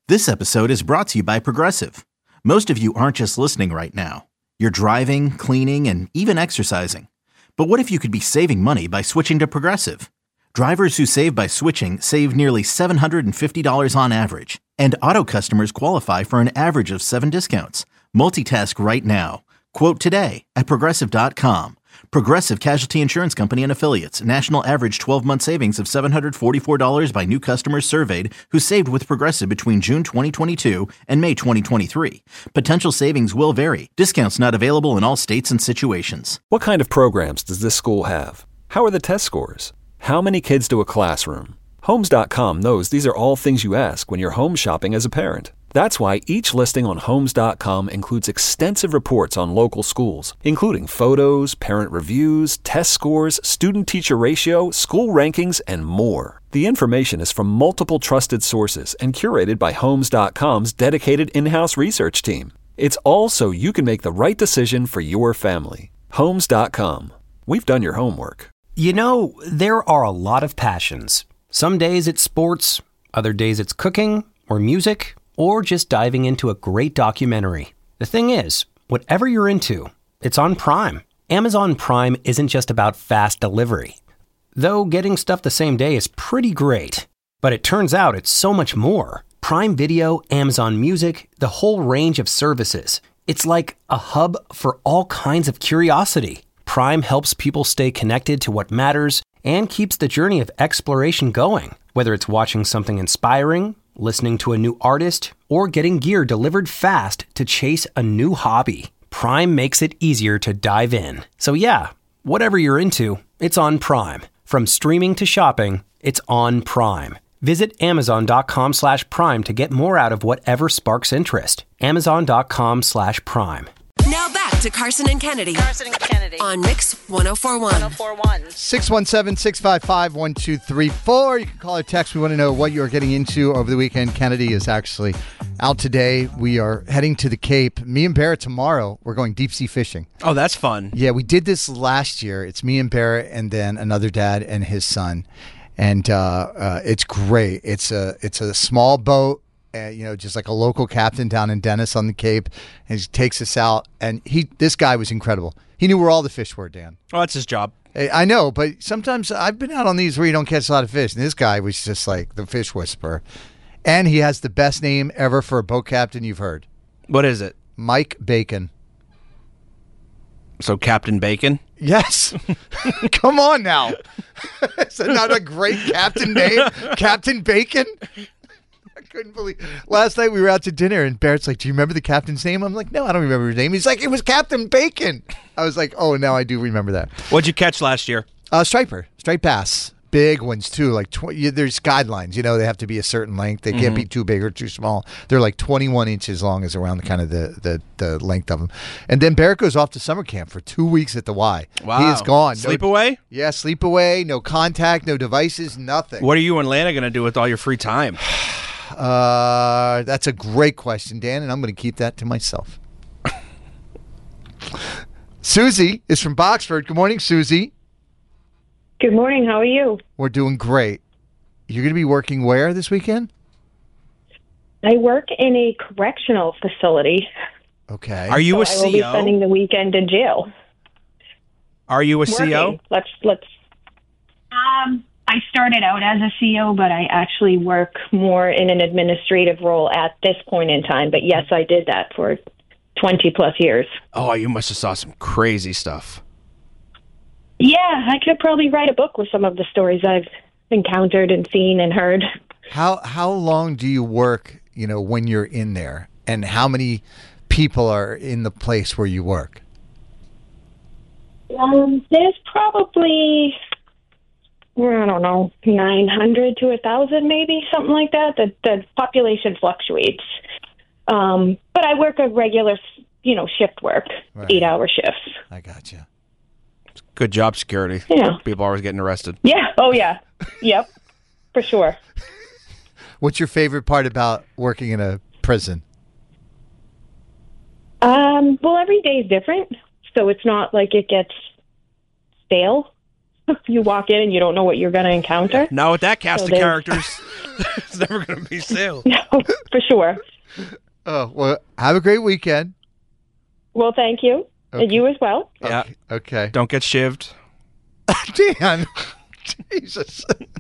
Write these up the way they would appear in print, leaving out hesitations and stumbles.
This episode is brought to you by Progressive. Most of you aren't just listening right now. You're driving, cleaning, and even exercising. But what if you could be saving money by switching to Progressive? Drivers who save by switching save nearly $750 on average. And auto customers qualify for an average of 7 discounts. Multitask right now. Quote today at Progressive.com. Progressive Casualty Insurance Company and Affiliates. National average 12-month savings of $744 by new customers surveyed who saved with Progressive between June 2022 and May 2023. Potential savings will vary. Discounts not available in all states and situations. What kind of programs does this school have? How are the test scores? How many kids do a classroom? Homes.com knows these are all things you ask when you're home shopping as a parent. That's why each listing on Homes.com includes extensive reports on local schools, including photos, parent reviews, test scores, student-teacher ratio, school rankings, and more. The information is from multiple trusted sources and curated by Homes.com's dedicated in-house research team. It's all so you can make the right decision for your family. Homes.com. We've done your homework. You know, there are a lot of passions. Some days it's sports, other days it's cooking or music, or just diving into a great documentary. The thing is, whatever you're into, it's on Prime. Amazon Prime isn't just about fast delivery. Though getting stuff the same day is pretty great. But it turns out it's so much more. Prime Video, Amazon Music, the whole range of services. It's like a hub for all kinds of curiosity. Prime helps people stay connected to what matters and keeps the journey of exploration going. Whether it's watching something inspiring, listening to a new artist, or getting gear delivered fast to chase a new hobby, Prime makes it easier to dive in. So yeah, whatever you're into, it's on Prime. From streaming to shopping, it's on Prime. Visit Amazon.com/Prime to get more out of whatever sparks interest. Amazon.com/Prime. Now back to Carson and Kennedy. Carson and Kennedy. On Mix 1041. 1041. 617-655-1234. You can call or text. We want to know what you're getting into over the weekend. Kennedy is actually out today. We are heading to the Cape. Me and Barrett tomorrow, we're going deep sea fishing. Oh, that's fun. Yeah, we did this last year. It's me and Barrett and then another dad and his son. And it's great. It's a small boat. Just like a local captain down in Dennis on the Cape, and he takes us out. And this guy was incredible. He knew where all the fish were, Dan. Oh, that's his job. I know, but sometimes I've been out on these where you don't catch a lot of fish, and this guy was just like the fish whisperer. And he has the best name ever for a boat captain you've heard. What is it? Mike Bacon. So Captain Bacon? Yes. Come on now. Is that not a great captain name? Captain Bacon? I couldn't believe. Last night we were out to dinner and Barrett's like, "Do you remember the captain's name?" I'm like, "No, I don't remember his name." He's like, "It was Captain Bacon." I was like, "Oh, now I do remember that." What'd you catch last year? Striper, striped bass, big ones too. Like there's guidelines. They have to be a certain length. They can't be too big or too small. They're like 21 inches long is around the length of them. And then Barrett goes off to summer camp for 2 weeks at the Y. Wow. He is gone. Sleep away? Yeah, sleep away. No contact. No devices. Nothing. What are you and Lana going to do with all your free time? That's a great question, Dan, and I'm going to keep that to myself. Susie is from Boxford. Good morning, Susie. Good morning. How are you? We're doing great. You're going to be working where this weekend? I work in a correctional facility. Okay. Are you a I will be CO? spending the weekend in jail. Are you a CO? Let's. I started out as a CO, but I actually work more in an administrative role at this point in time. But yes, I did that for 20 plus years. Oh, you must have saw some crazy stuff. Yeah, I could probably write a book with some of the stories I've encountered and seen and heard. How long do you work, when you're in there? And how many people are in the place where you work? There's probably, I don't know, 900 to 1,000 maybe, something like that. The population fluctuates. But I work a regular, shift work, right. 8-hour shifts. I gotcha. Good job, security. Yeah. People always getting arrested. Yeah. Oh, yeah. Yep. For sure. What's your favorite part about working in a prison? Well, every day is different, so it's not like it gets stale. You walk in and you don't know what you're going to encounter. Now with that cast So of there's- characters, it's never going to be sale. No, for sure. Oh, well, have a great weekend. Well, thank you. Okay. And you as well. Yeah. Okay. Don't get shivved. Dan. Jesus.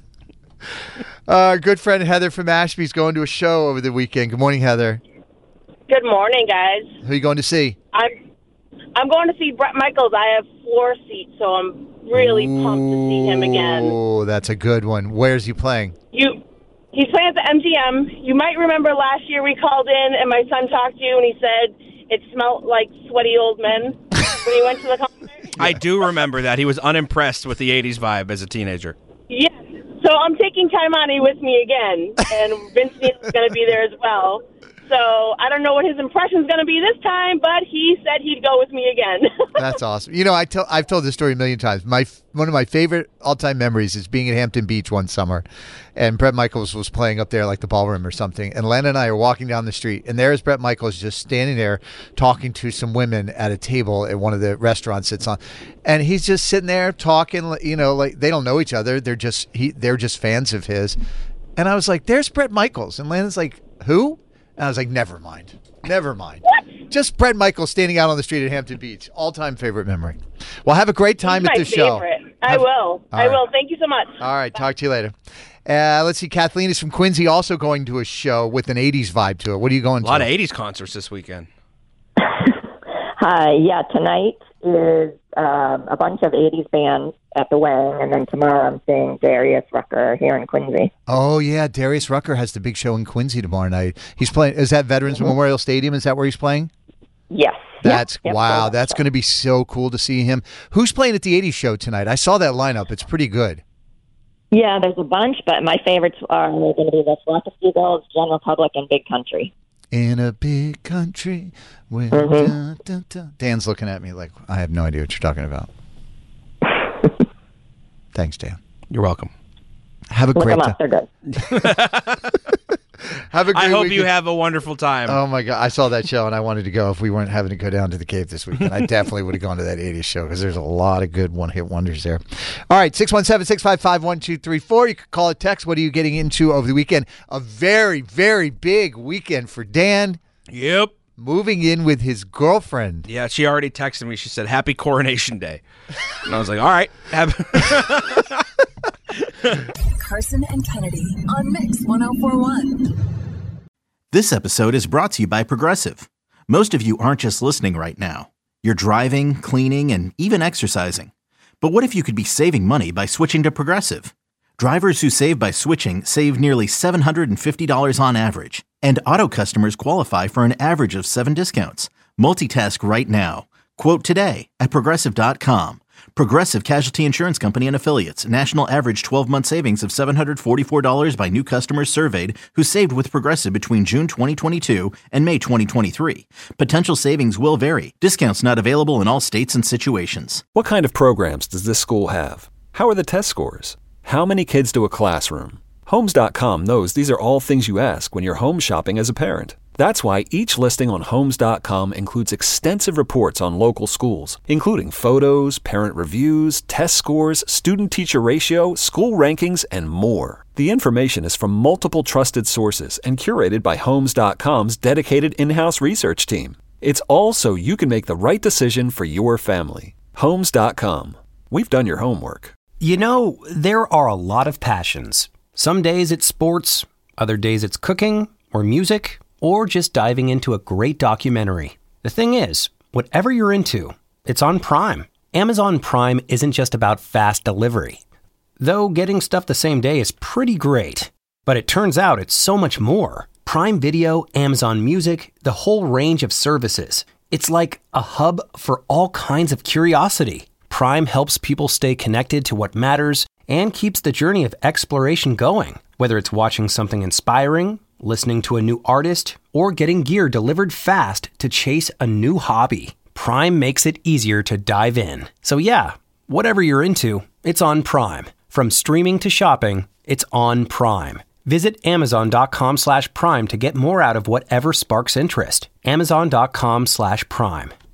Good friend Heather from Ashby's going to a show over the weekend. Good morning, Heather. Good morning, guys. Who are you going to see? I'm going to see Bret Michaels. I have floor seats, so I'm really pumped to see him again. Oh, that's a good one. Where's he playing? He's playing at the MGM. You might remember last year we called in and my son talked to you and he said it smelled like sweaty old men when he went to the concert. I do remember that. He was unimpressed with the 80s vibe as a teenager. Yes. So I'm taking Taimani with me again, and Vince Neil is going to be there as well. So I don't know what his impression is going to be this time, but he said he'd go with me again. That's awesome. You know, I've told this story a million times. One of my favorite all-time memories is being at Hampton Beach one summer, and Bret Michaels was playing up there like the ballroom or something, and Len and I are walking down the street, and there's Bret Michaels just standing there talking to some women at a table at one of the restaurants it's on, and he's just sitting there talking, you know, like they don't know each other. They're just fans of his. And I was like, there's Bret Michaels. And Len's like, who? And I was like, never mind. What? Just Bret Michaels standing out on the street at Hampton Beach. All-time favorite memory. Well, have a great time He's at my the show. favorite. I will. I will. Thank you so much. All right. Talk to you later. Let's see. Kathleen is from Quincy, also going to a show with an 80s vibe to it. What are you going to? A lot of 80s concerts this weekend. Hi. Yeah, tonight is a bunch of 80s bands at the Wang, and then tomorrow I'm seeing Darius Rucker here in Quincy. Oh, yeah. Darius Rucker has the big show in Quincy tomorrow night. He's playing. Is that Veterans Memorial Stadium? Is that where he's playing? Yes. That's Yep. wow. That's going to be so cool to see him. Who's playing at the 80s show tonight? I saw that lineup. It's pretty good. Yeah, there's a bunch, but my favorites are going to be the Flock of Seagulls, General Public, and Big Country. In a big country where dun, dun, dun. Dan's looking at me like I have no idea what you're talking about. Thanks, Dan. You're welcome. Have a Look great them up. time. They're good. Have a great I hope weekend. you have a wonderful time. Oh, my God. I saw that show, and I wanted to go. If we weren't having to go down to the cave this weekend, I definitely would have gone to that 80s show because there's a lot of good one-hit wonders there. All right, 617-655-1234. You can call or text. What are you getting into over the weekend? A very, very big weekend for Dan. Yep. Moving in with his girlfriend. Yeah, she already texted me. She said, Happy Coronation Day. And I was like, all right. Carson and Kennedy on Mix 104.1. This episode is brought to you by Progressive. Most of you aren't just listening right now. You're driving, cleaning, and even exercising. But what if you could be saving money by switching to Progressive? Drivers who save by switching save nearly $750 on average. And auto customers qualify for an average of 7 discounts. Multitask right now. Quote today at Progressive.com. Progressive Casualty Insurance Company and Affiliates. National average 12-month savings of $744 by new customers surveyed who saved with Progressive between June 2022 and May 2023. Potential savings will vary. Discounts not available in all states and situations. What kind of programs does this school have? How are the test scores? How many kids do a classroom? Homes.com knows these are all things you ask when you're home shopping as a parent. That's why each listing on Homes.com includes extensive reports on local schools, including photos, parent reviews, test scores, student-teacher ratio, school rankings, and more. The information is from multiple trusted sources and curated by Homes.com's dedicated in-house research team. It's all so you can make the right decision for your family. Homes.com. We've done your homework. You know, there are a lot of passions. Some days it's sports, other days it's cooking or music, or just diving into a great documentary. The thing is, whatever you're into, it's on Prime. Amazon Prime isn't just about fast delivery. Though getting stuff the same day is pretty great. But it turns out it's so much more. Prime Video, Amazon Music, the whole range of services. It's like a hub for all kinds of curiosity. Prime helps people stay connected to what matters and keeps the journey of exploration going. Whether it's watching something inspiring, listening to a new artist, or getting gear delivered fast to chase a new hobby, Prime makes it easier to dive in. So yeah, whatever you're into, it's on Prime. From streaming to shopping, it's on Prime. Visit Amazon.com/Prime to get more out of whatever sparks interest. Amazon.com/Prime.